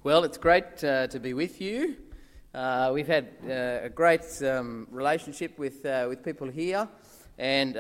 Well, it's great to be with you. We've had a great relationship with people here, and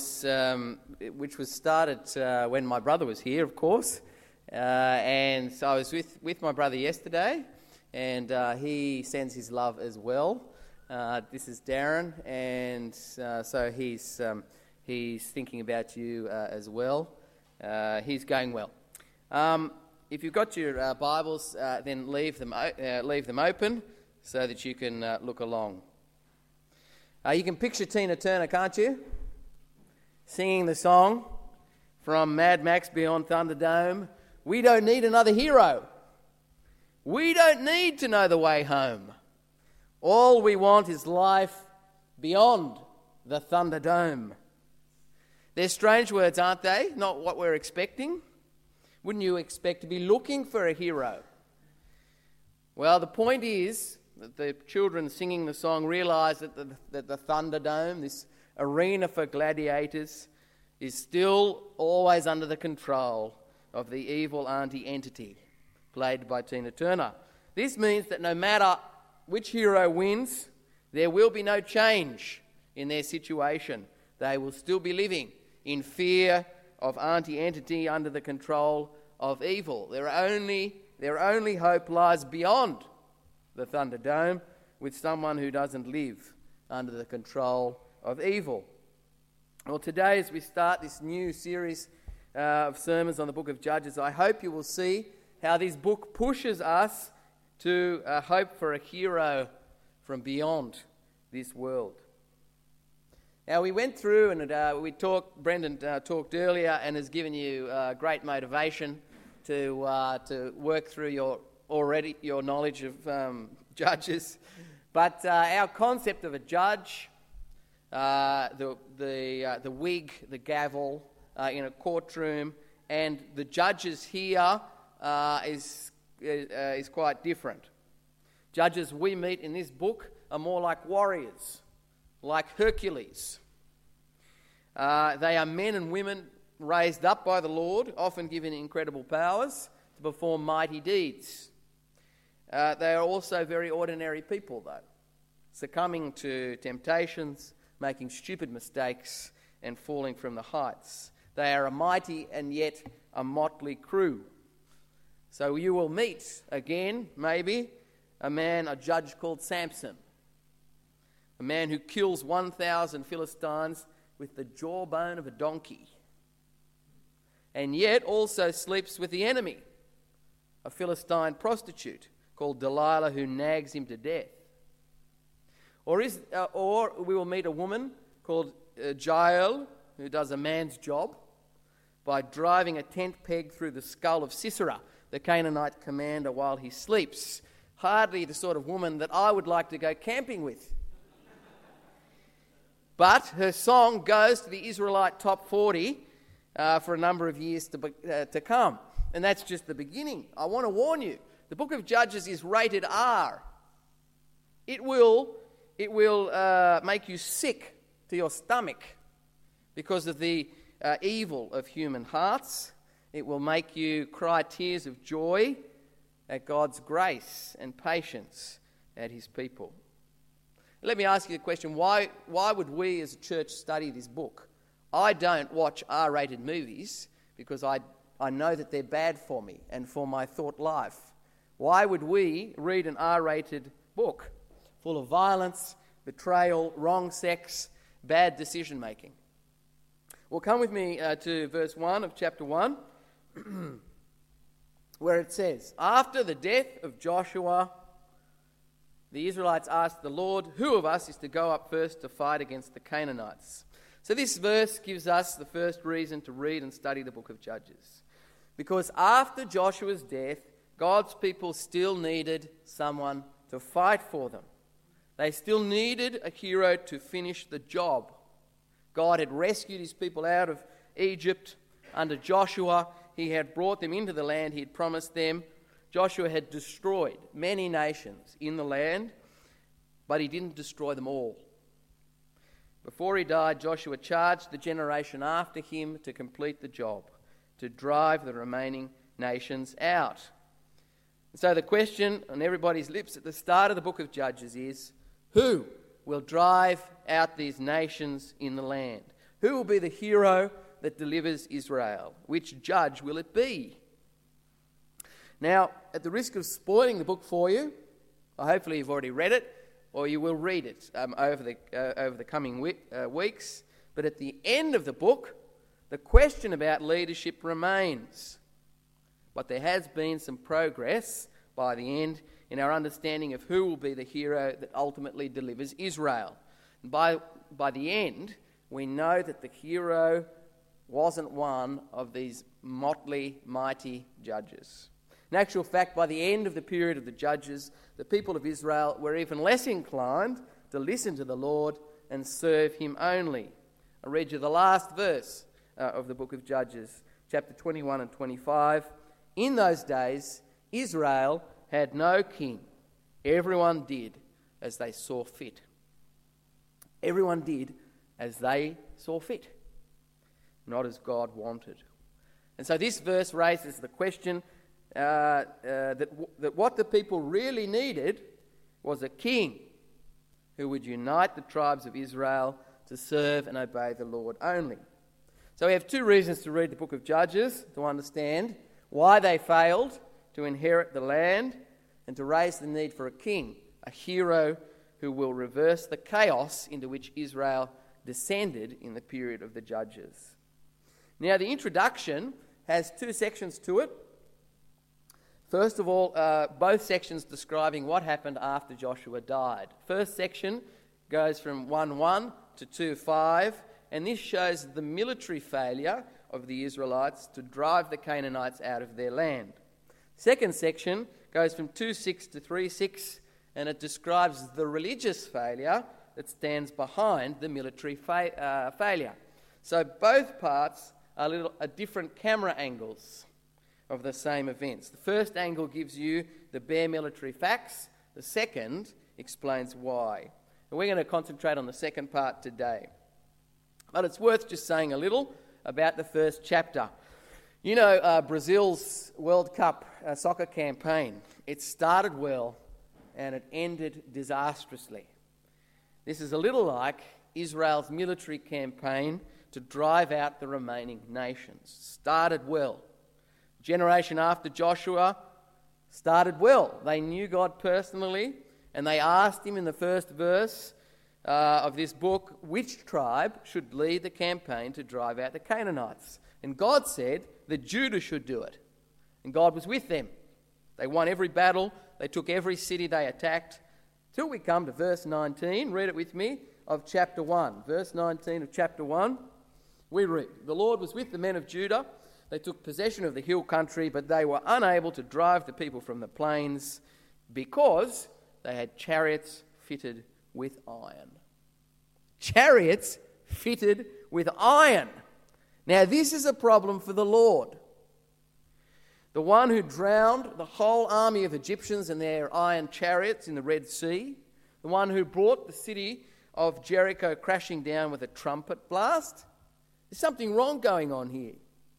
which was started when my brother was here, of course. And so I was with my brother yesterday, and he sends his love as well. This is Darren, and so he's thinking about you as well. He's going well. If you've got your Bibles, then leave them open so that you can look along. You can picture Tina Turner, can't you? Singing the song from Mad Max Beyond Thunderdome. We don't need another hero. We don't need to know the way home. All we want is life beyond the Thunderdome. They're strange words, aren't they? Not what we're expecting. Wouldn't you expect to be looking for a hero? Well, the point is that the children singing the song realise that the Thunderdome, this arena for gladiators, is still always under the control of the evil auntie entity, played by Tina Turner. This means that no matter which hero wins, there will be no change in their situation. They will still be living in fear of auntie entity under the control of evil. Their only hope lies beyond the Thunderdome, with someone who doesn't live under the control of evil. Well, today as we start this new series of sermons on the book of Judges, I hope you will see how this book pushes us to hope for a hero from beyond this world. Now, we went through and Brendan talked earlier and has given you great motivation to work through your knowledge of judges. But our concept of a judge, the wig, the gavel in a courtroom, and the judges here is quite different. Judges we meet in this book are more like warriors, like Hercules. They are men and women raised up by the Lord, often given incredible powers to perform mighty deeds. They are also very ordinary people, though, succumbing to temptations, making stupid mistakes, and falling from the heights. They are a mighty and yet a motley crew. So you will meet again, maybe, a judge called Samson, a man who kills 1,000 Philistines with the jawbone of a donkey, and yet also sleeps with the enemy, a Philistine prostitute called Delilah, who nags him to death. Or we will meet a woman called Jael, who does a man's job by driving a tent peg through the skull of Sisera, the Canaanite commander, while he sleeps. Hardly the sort of woman that I would like to go camping with. But her song goes to the Israelite top 40 for a number of years to come. And that's just the beginning. I want to warn you, the book of Judges is rated R. It will make you sick to your stomach because of the evil of human hearts. It will make you cry tears of joy at God's grace and patience at his people. Let me ask you the question, why would we as a church study this book? I don't watch R-rated movies because I know that they're bad for me and for my thought life. Why would we read an R-rated book full of violence, betrayal, wrong sex, bad decision making? Well, come with me to verse 1 of chapter 1, where it says, "After the death of Joshua, the Israelites asked the Lord, 'Who of us is to go up first to fight against the Canaanites?'" So this verse gives us the first reason to read and study the book of Judges. Because after Joshua's death, God's people still needed someone to fight for them. They still needed a hero to finish the job. God had rescued his people out of Egypt under Joshua. He had brought them into the land he had promised them. Joshua had destroyed many nations in the land, but he didn't destroy them all. Before he died, Joshua charged the generation after him to complete the job, to drive the remaining nations out. So the question on everybody's lips at the start of the book of Judges is, who will drive out these nations in the land? Who will be the hero that delivers Israel? Which judge will it be? Now, at the risk of spoiling the book for you, hopefully you've already read it, or you will read it over the coming weeks. But at the end of the book, the question about leadership remains. But there has been some progress by the end in our understanding of who will be the hero that ultimately delivers Israel. And by the end, we know that the hero wasn't one of these motley, mighty judges. In actual fact, by the end of the period of the judges, the people of Israel were even less inclined to listen to the Lord and serve him only. I read you the last verse of the book of Judges, chapter 21 and 25. In those days, Israel had no king. Everyone did as they saw fit. Everyone did as they saw fit, not as God wanted. And so this verse raises the question that what the people really needed was a king who would unite the tribes of Israel to serve and obey the Lord only. So we have two reasons to read the book of Judges: to understand why they failed to inherit the land, and to raise the need for a king, a hero who will reverse the chaos into which Israel descended in the period of the Judges. Now, the introduction has two sections to it. First of all, both sections describing what happened after Joshua died. First section goes from 1:1 to 2:5, and this shows the military failure of the Israelites to drive the Canaanites out of their land. Second section goes from 2:6 to 3:6, and it describes the religious failure that stands behind the military failure. So both parts are different camera angles of the same events. The first angle gives you the bare military facts. The second explains why. And we're going to concentrate on the second part today. But it's worth just saying a little about the first chapter. You know, Brazil's World Cup soccer campaign, it started well and it ended disastrously. This is a little like Israel's military campaign to drive out the remaining nations. Started well. Generation after Joshua started well. They knew God personally, and they asked him in the first verse of this book which tribe should lead the campaign to drive out the Canaanites. And God said that Judah should do it. And God was with them. They won every battle. They took every city they attacked. Till we come to verse 19, read it with me, of chapter 1. Verse 19 of chapter 1, we read, "The Lord was with the men of Judah. They took possession of the hill country, but they were unable to drive the people from the plains because they had chariots fitted with iron." Chariots fitted with iron. Now this is a problem for the Lord. The one who drowned the whole army of Egyptians in their iron chariots in the Red Sea, the one who brought the city of Jericho crashing down with a trumpet blast. There's something wrong going on here.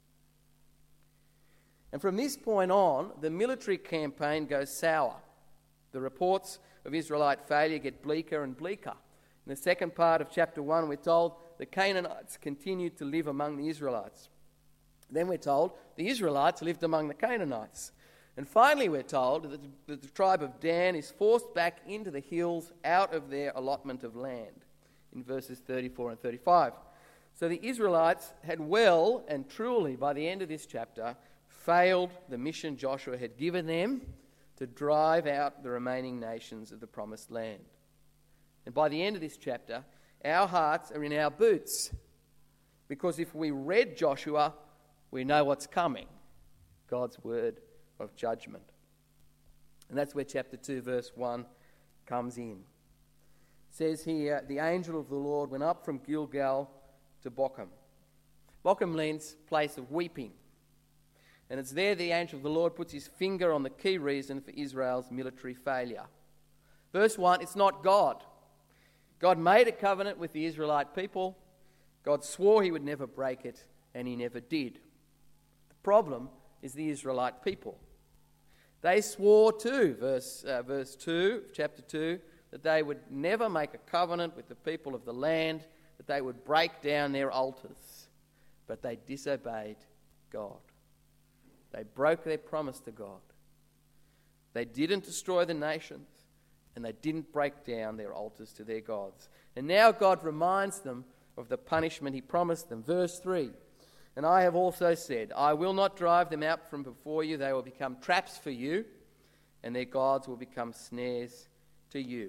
And from this point on, the military campaign goes sour. The reports of Israelite failure get bleaker and bleaker. In the second part of chapter 1, we're told the Canaanites continued to live among the Israelites. Then we're told the Israelites lived among the Canaanites. And finally we're told that the tribe of Dan is forced back into the hills out of their allotment of land in verses 34 and 35. So the Israelites had well and truly, by the end of this chapter, failed the mission Joshua had given them to drive out the remaining nations of the promised land. And by the end of this chapter, our hearts are in our boots, because if we read Joshua, we know what's coming, God's word of judgment. And that's where chapter 2, verse 1 comes in. It says here, "The angel of the Lord went up from Gilgal to Bochum." Bochum means place of weeping. And it's there the angel of the Lord puts his finger on the key reason for Israel's military failure. Verse 1, it's not God. God made a covenant with the Israelite people. God swore he would never break it, and he never did. The problem is the Israelite people. They swore too, verse 2, chapter 2, that they would never make a covenant with the people of the land, that they would break down their altars. But they disobeyed God. They broke their promise to God. They didn't destroy the nations, and they didn't break down their altars to their gods. And now God reminds them of the punishment he promised them. Verse 3, "And I have also said, I will not drive them out from before you. They will become traps for you, and their gods will become snares to you."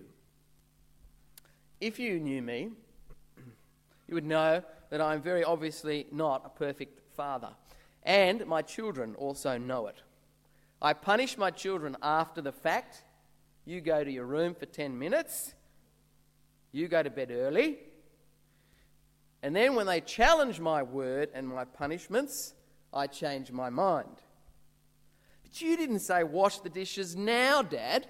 If you knew me, you would know that I am very obviously not a perfect father. And my children also know it. I punish my children after the fact. You go to your room for 10 minutes. You go to bed early. And then when they challenge my word and my punishments, I change my mind. But you didn't say wash the dishes now, Dad.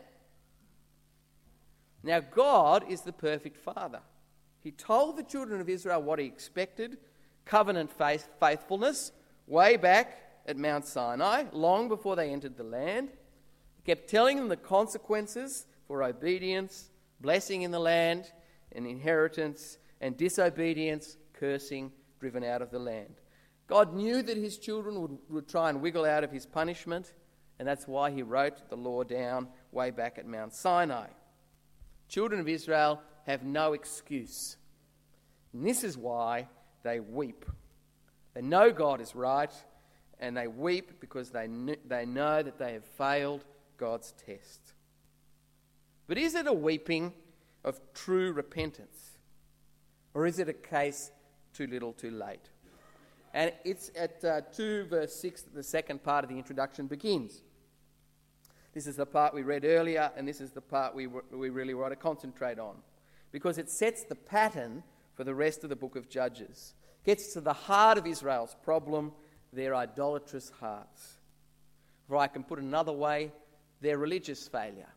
Now God is the perfect father. He told the children of Israel what he expected, covenant faithfulness, way back at Mount Sinai, long before they entered the land. He kept telling them the consequences for obedience, blessing in the land, and inheritance, and disobedience, cursing, driven out of the land. God knew that his children would try and wiggle out of his punishment, and that's why he wrote the law down way back at Mount Sinai. Children of Israel have no excuse. And this is why they weep. They know God is right, and they weep because they know that they have failed God's test. But is it a weeping of true repentance? Or is it a case too little too late? And it's at 2 verse 6 that the second part of the introduction begins. This is the part we read earlier, and this is the part we really want to concentrate on, because it sets the pattern for the rest of the book of Judges. It gets to the heart of Israel's problem, their idolatrous hearts. Or I can put it another way, their religious failure.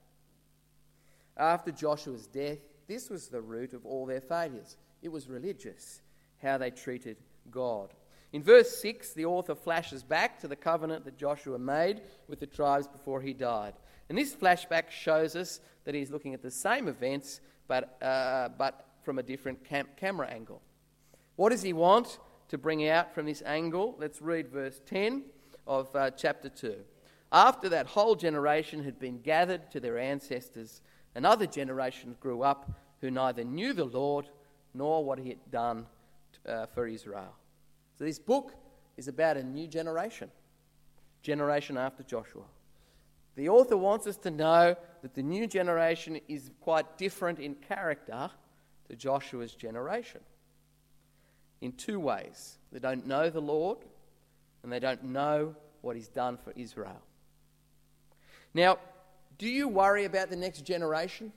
After Joshua's death, this was the root of all their failures. It was religious, how they treated God. In verse 6, the author flashes back to the covenant that Joshua made with the tribes before he died. And this flashback shows us that he's looking at the same events, but from a different camera angle. What does he want to bring out from this angle? Let's read verse 10 of chapter 2. After that whole generation had been gathered to their ancestors, another generation grew up who neither knew the Lord nor what he had done for Israel. So this book is about a new generation after Joshua. The author wants us to know that the new generation is quite different in character to Joshua's generation in two ways. They don't know the Lord, and they don't know what he's done for Israel. Now, do you worry about the next generation?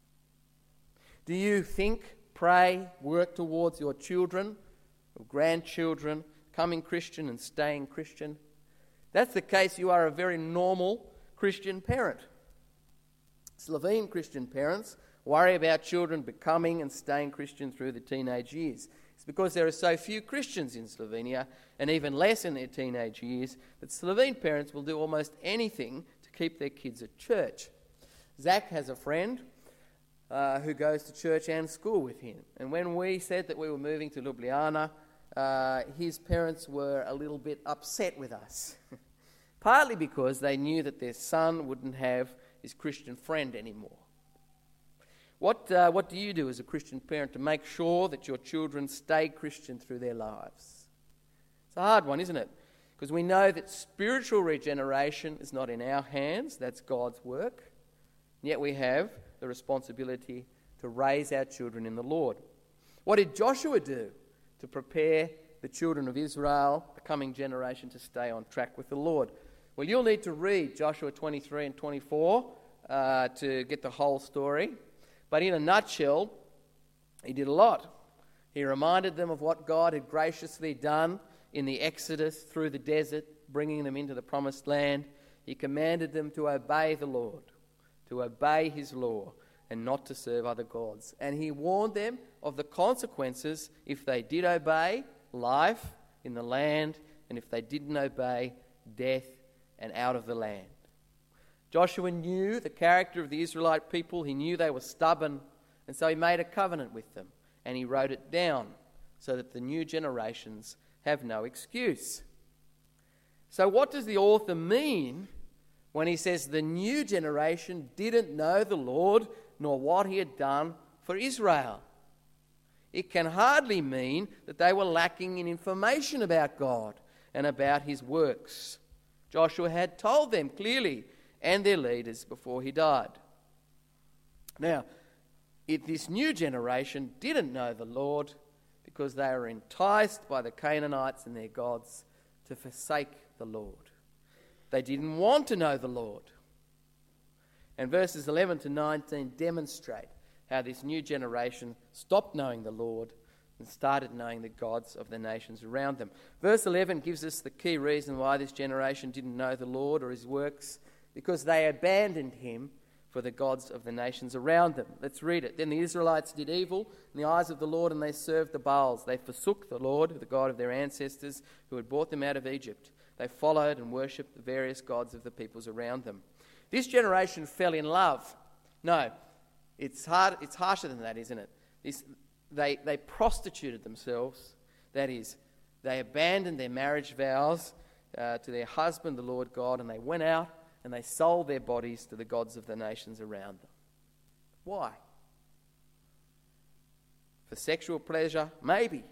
Do you think, pray, work towards your children or grandchildren coming Christian and staying Christian? If that's the case, you are a very normal Christian parent. Slovene Christian parents worry about children becoming and staying Christian through the teenage years. It's because there are so few Christians in Slovenia, and even less in their teenage years, that Slovene parents will do almost anything to keep their kids at church. Zach has a friend who goes to church and school with him. And when we said that we were moving to Ljubljana, his parents were a little bit upset with us. Partly because they knew that their son wouldn't have his Christian friend anymore. What do you do as a Christian parent to make sure that your children stay Christian through their lives? It's a hard one, isn't it? Because we know that spiritual regeneration is not in our hands, that's God's work. And yet we have the responsibility to raise our children in the Lord. What did Joshua do to prepare the children of Israel, the coming generation, to stay on track with the Lord? Well, you'll need to read Joshua 23 and 24 to get the whole story. But in a nutshell, he did a lot. He reminded them of what God had graciously done in the Exodus through the desert, bringing them into the promised land. He commanded them to obey the Lord, to obey his law, and not to serve other gods. And he warned them of the consequences if they did obey: life in the land, and if they didn't obey, death and out of the land. Joshua knew the character of the Israelite people. He knew they were stubborn, and so he made a covenant with them, and he wrote it down so that the new generations have no excuse. So what does the author mean when he says the new generation didn't know the Lord nor what he had done for Israel? It can hardly mean that they were lacking in information about God and about his works. Joshua had told them clearly, and their leaders, before he died. Now, if this new generation didn't know the Lord because they were enticed by the Canaanites and their gods to forsake the Lord. They didn't want to know the Lord. And verses 11 to 19 demonstrate how this new generation stopped knowing the Lord and started knowing the gods of the nations around them. Verse 11 gives us the key reason why this generation didn't know the Lord or his works, because they abandoned him for the gods of the nations around them. Let's read it. Then the Israelites did evil in the eyes of the Lord, and they served the Baals. They forsook the Lord, the God of their ancestors, who had brought them out of Egypt. They followed and worshipped the various gods of the peoples around them. This generation fell in love. No, it's harsher than that, isn't it? They prostituted themselves. That is, they abandoned their marriage vows to their husband, the Lord God, and they went out and they sold their bodies to the gods of the nations around them. Why? For sexual pleasure? Maybe.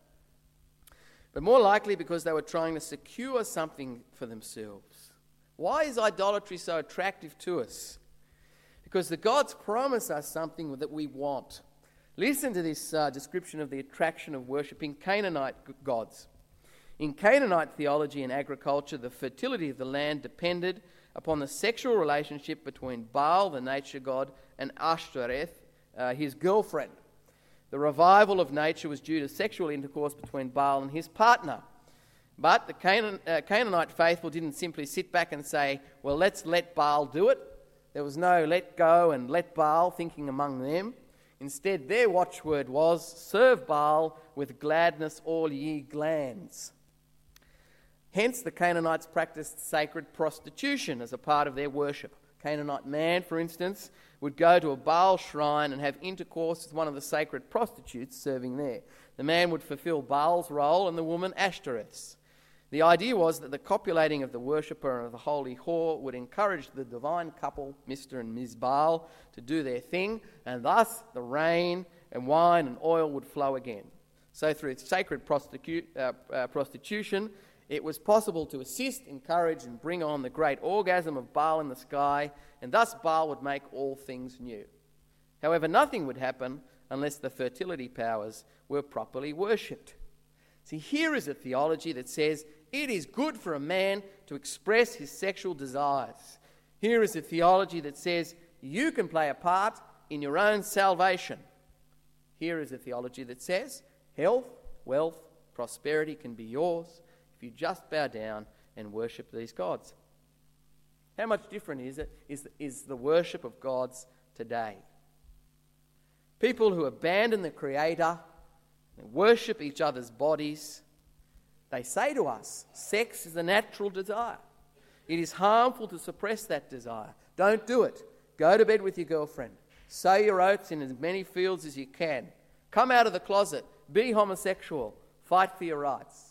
But more likely because they were trying to secure something for themselves. Why is idolatry so attractive to us? Because the gods promise us something that we want. Listen to this description of the attraction of worshipping Canaanite gods. In Canaanite theology and agriculture, the fertility of the land depended upon the sexual relationship between Baal, the nature god, and Ashtoreth, his girlfriend. The revival of nature was due to sexual intercourse between Baal and his partner. But the Canaanite faithful didn't simply sit back and say, well, let's let Baal do it. There was no let go and let Baal thinking among them. Instead, their watchword was, serve Baal with gladness all ye glands. Hence, the Canaanites practiced sacred prostitution as a part of their worship. A Canaanite man, for instance, would go to a Baal shrine and have intercourse with one of the sacred prostitutes serving there. The man would fulfill Baal's role and the woman Ashtoreth's. The idea was that the copulating of the worshipper and of the holy whore would encourage the divine couple, Mr. and Ms. Baal, to do their thing, and thus the rain and wine and oil would flow again. So through sacred prostitution, it was possible to assist, encourage, and bring on the great orgasm of Baal in the sky, and thus Baal would make all things new. However, nothing would happen unless the fertility powers were properly worshipped. See, here is a theology that says it is good for a man to express his sexual desires. Here is a theology that says you can play a part in your own salvation. Here is a theology that says health, wealth, prosperity can be yours if you just bow down and worship these gods. How much different is the worship of gods today? People who abandon the Creator and worship each other's bodies, they say to us, sex is a natural desire. It is harmful to suppress that desire. Don't do it. Go to bed with your girlfriend. Sow your oats in as many fields as you can. Come out of the closet. Be homosexual. Fight for your rights.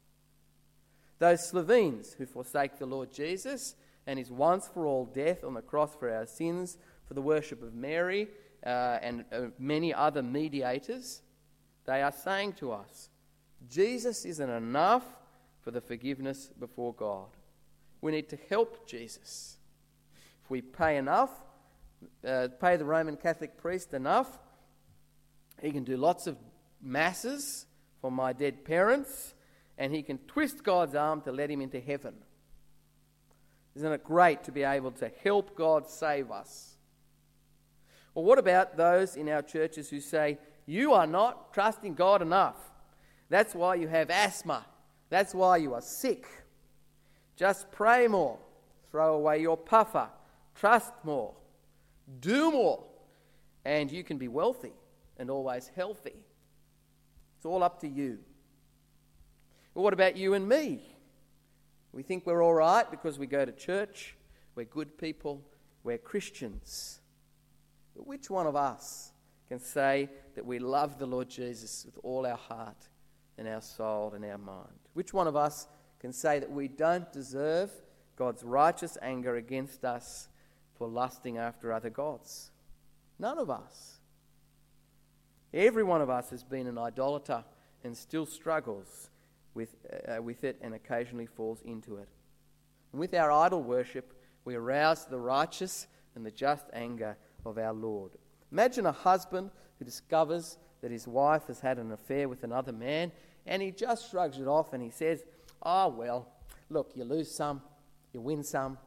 Those Slovenes who forsake the Lord Jesus and his once-for-all death on the cross for our sins, for the worship of Mary and many other mediators, they are saying to us, Jesus isn't enough for the forgiveness before God. We need to help Jesus. If we pay enough, pay the Roman Catholic priest enough, he can do lots of masses for my dead parents, and he can twist God's arm to let him into heaven. Isn't it great to be able to help God save us? Or what about those in our churches who say, you are not trusting God enough. That's why you have asthma. That's why you are sick. Just pray more. Throw away your puffer. Trust more. Do more. And you can be wealthy and always healthy. It's all up to you. But what about you and me? We think we're all right because we go to church. We're good people. We're Christians. But which one of us can say that we love the Lord Jesus with all our heart and our soul and our mind? Which one of us can say that we don't deserve God's righteous anger against us for lusting after other gods? None of us. Every one of us has been an idolater and still struggles with it and occasionally falls into it. And with our idol worship, we arouse the righteous and the just anger of our Lord. Imagine a husband who discovers that his wife has had an affair with another man, and he just shrugs it off and he says, "Oh, well, look, you lose some, you win some."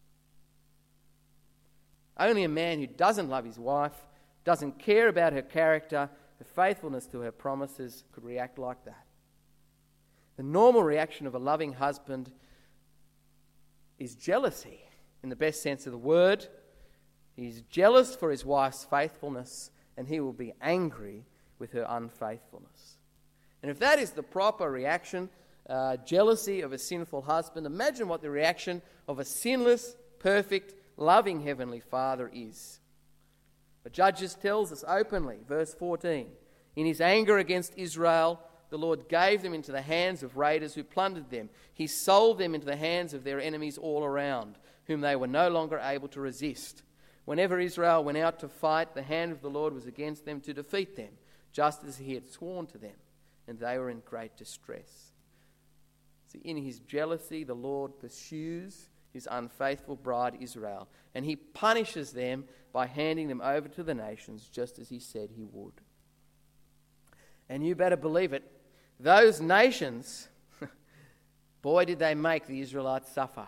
Only a man who doesn't love his wife, doesn't care about her character, her faithfulness to her promises, could react like that. The normal reaction of a loving husband is jealousy, in the best sense of the word. He's jealous for his wife's faithfulness, and he will be angry with her unfaithfulness. And if that is the proper reaction, jealousy of a sinful husband, imagine what the reaction of a sinless, perfect, loving Heavenly Father is. But Judges tells us openly, verse 14, "In his anger against Israel, the Lord gave them into the hands of raiders who plundered them. He sold them into the hands of their enemies all around, whom they were no longer able to resist. Whenever Israel went out to fight, the hand of the Lord was against them to defeat them, just as he had sworn to them, and they were in great distress." See, in his jealousy, the Lord pursues his unfaithful bride Israel, and he punishes them by handing them over to the nations, just as he said he would. And you better believe it, those nations, boy, did they make the Israelites suffer.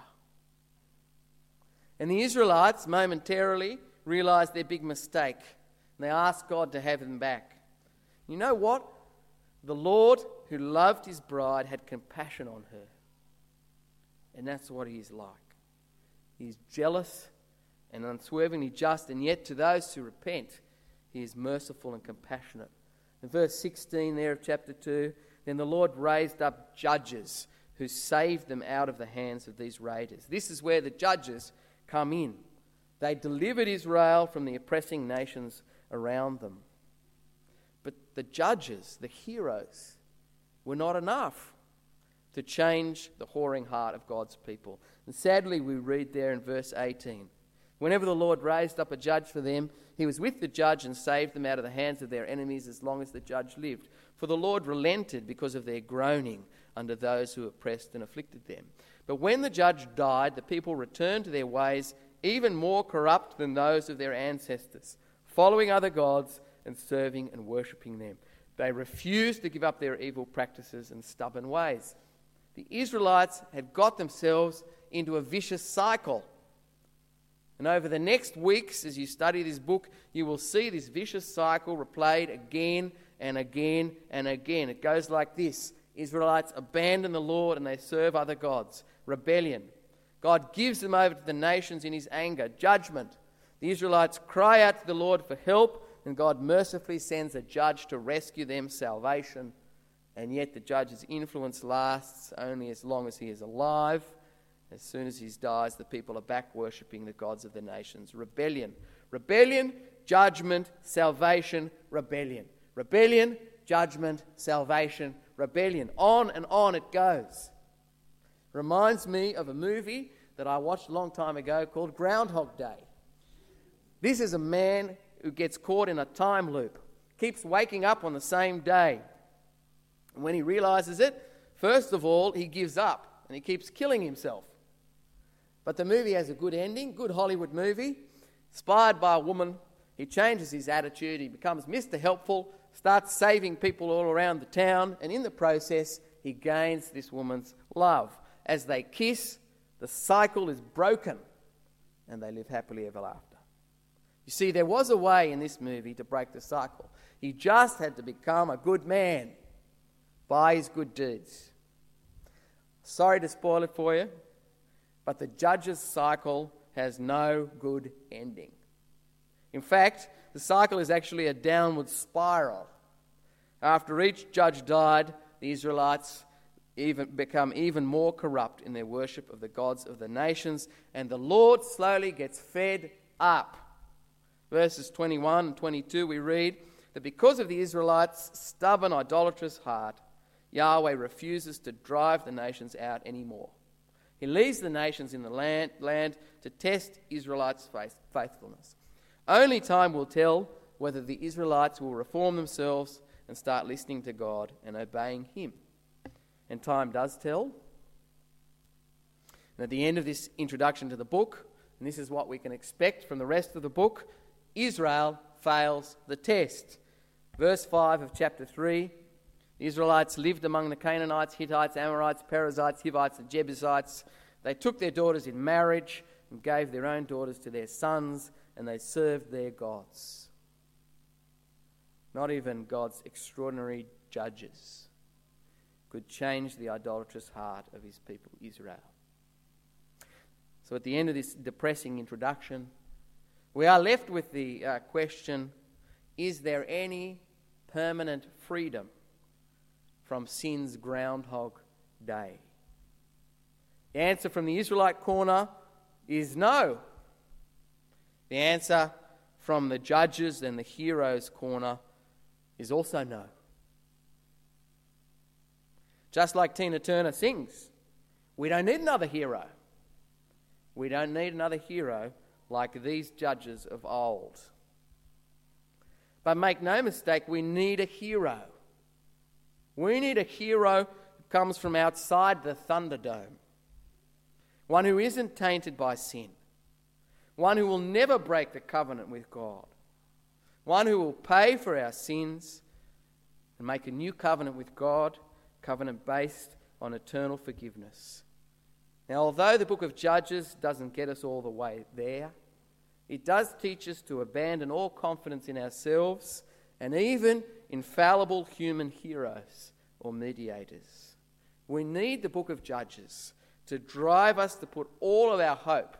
And the Israelites momentarily realised their big mistake, and they asked God to have them back. You know what? The Lord, who loved his bride, had compassion on her. And that's what he is like. He is jealous and unswervingly just, and yet to those who repent, he is merciful and compassionate. In verse 16 there of chapter 2, "Then the Lord raised up judges who saved them out of the hands of these raiders." This is where the judges come in. They delivered Israel from the oppressing nations around them. But the judges, the heroes, were not enough to change the whoring heart of God's people. And sadly, we read there in verse 18, "Whenever the Lord raised up a judge for them, he was with the judge and saved them out of the hands of their enemies as long as the judge lived. For the Lord relented because of their groaning under those who oppressed and afflicted them. But when the judge died, the people returned to their ways, even more corrupt than those of their ancestors, following other gods and serving and worshipping them. They refused to give up their evil practices and stubborn ways." The Israelites had got themselves into a vicious cycle. And over the next weeks, as you study this book, you will see this vicious cycle replayed again and again and again. It goes like this. Israelites abandon the Lord and they serve other gods. Rebellion. God gives them over to the nations in his anger. Judgment. The Israelites cry out to the Lord for help, and God mercifully sends a judge to rescue them. Salvation. And yet the judge's influence lasts only as long as he is alive. As soon as he dies, the people are back worshipping the gods of the nations. Rebellion. Rebellion, judgment, salvation, rebellion. Rebellion, judgment, salvation, rebellion. On and on it goes. Reminds me of a movie that I watched a long time ago called Groundhog Day. This is a man who gets caught in a time loop, keeps waking up on the same day. And when he realises it, first of all, he gives up and he keeps killing himself. But the movie has a good ending, good Hollywood movie. Inspired by a woman, he changes his attitude, he becomes Mr. Helpful, starts saving people all around the town, and in the process, he gains this woman's love. As they kiss, the cycle is broken, and they live happily ever after. You see, there was a way in this movie to break the cycle. He just had to become a good man by his good deeds. Sorry to spoil it for you, but the judge's cycle has no good ending. In fact, the cycle is actually a downward spiral. After each judge died, the Israelites become even more corrupt in their worship of the gods of the nations, and the Lord slowly gets fed up. Verses 21 and 22 we read that because of the Israelites' stubborn, idolatrous heart, Yahweh refuses to drive the nations out anymore. He leaves the nations in the land to test Israelites' faithfulness. Only time will tell whether the Israelites will reform themselves and start listening to God and obeying Him. And time does tell. And at the end of this introduction to the book, and this is what we can expect from the rest of the book, Israel fails the test. Verse 5 of chapter 3, the Israelites lived among the Canaanites, Hittites, Amorites, Perizzites, Hivites, and Jebusites. They took their daughters in marriage and gave their own daughters to their sons, and they served their gods. Not even God's extraordinary judges could change the idolatrous heart of his people, Israel. So at the end of this depressing introduction, we are left with the question, is there any permanent freedom from sin's Groundhog Day? The answer from the Israelite corner is no. The answer from the judges and the heroes corner is also no. Just like Tina Turner sings, we don't need another hero. We don't need another hero like these judges of old. But make no mistake, we need a hero. We need a hero who comes from outside the Thunderdome. One who isn't tainted by sin. One who will never break the covenant with God. One who will pay for our sins and make a new covenant with God, covenant based on eternal forgiveness. Now, although the book of Judges doesn't get us all the way there, it does teach us to abandon all confidence in ourselves and even infallible human heroes or mediators. We need the book of Judges to drive us to put all of our hope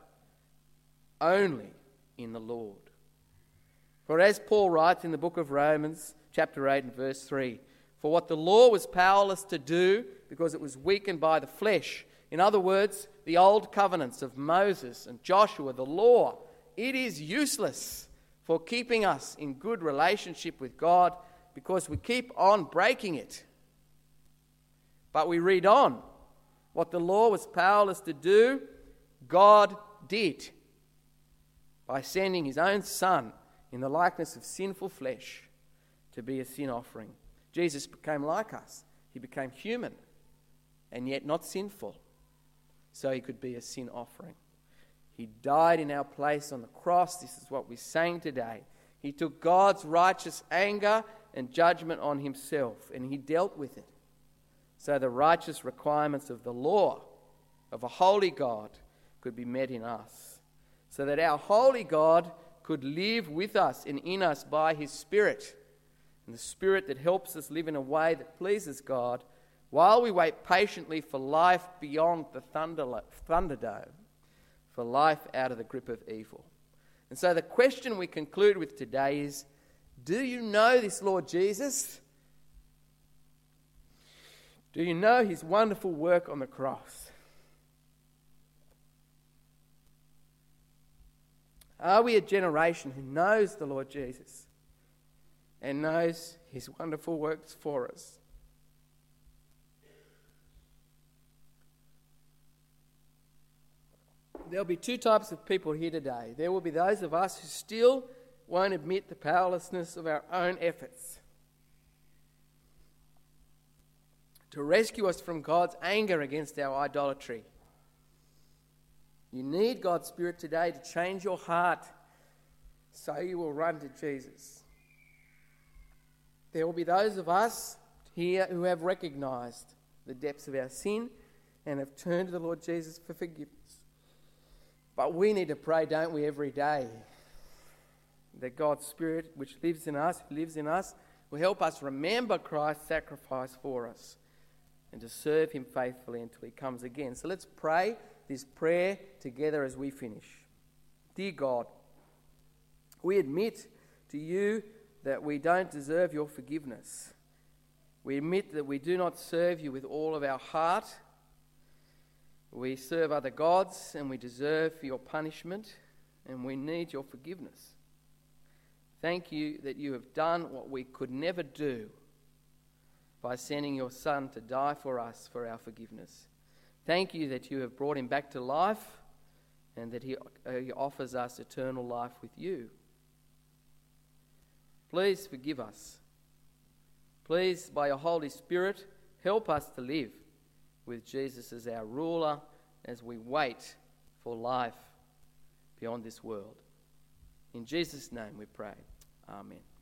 only in the Lord. For as Paul writes in the book of Romans, chapter 8 and verse 3, for what the law was powerless to do because it was weakened by the flesh. In other words, the old covenants of Moses and Joshua, the law, it is useless for keeping us in good relationship with God because we keep on breaking it. But we read on. What the law was powerless to do, God did by sending his own Son in the likeness of sinful flesh to be a sin offering. Jesus became like us. He became human and yet not sinful, so he could be a sin offering. He died in our place on the cross. This is what we sang today. He took God's righteous anger and judgment on himself, and he dealt with it. So the righteous requirements of the law of a holy God could be met in us, so that our holy God could live with us and in us by his Spirit, and the Spirit that helps us live in a way that pleases God while we wait patiently for life beyond the Thunderdome, for life out of the grip of evil. And so the question we conclude with today is, do you know this Lord Jesus? Do you know his wonderful work on the cross? Are we a generation who knows the Lord Jesus and knows his wonderful works for us? There'll be two types of people here today. There will be those of us who still won't admit the powerlessness of our own efforts to rescue us from God's anger against our idolatry. You need God's Spirit today to change your heart so you will run to Jesus. There will be those of us here who have recognised the depths of our sin and have turned to the Lord Jesus for forgiveness. But we need to pray, don't we, every day, that God's Spirit, which lives in us, will help us remember Christ's sacrifice for us and to serve him faithfully until he comes again. So let's pray this prayer together as we finish. Dear God, we admit to you that we don't deserve your forgiveness. We admit that we do not serve you with all of our heart. We serve other gods and we deserve your punishment and we need your forgiveness. Thank you that you have done what we could never do by sending your Son to die for us for our forgiveness. Thank you that you have brought him back to life and that he offers us eternal life with you. Please forgive us. Please, by your Holy Spirit, help us to live with Jesus as our ruler as we wait for life beyond this world. In Jesus' name we pray. Amen.